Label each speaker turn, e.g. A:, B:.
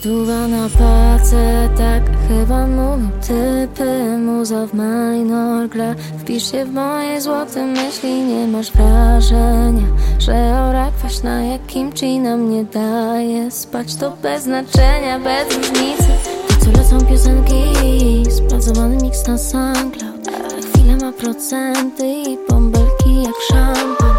A: Stuwa na pace, tak chyba mówią typy. Muza w minor gra, wpisz się w moje złote myśli. Nie masz wrażenia, że ora kwaśna jak kimchi nam nie daje spać. To bez znaczenia, bez różnicy. To co lecą piosenki, spracowany miks na SoundCloud. Ta chwila ma procenty i bąbelki jak szampan.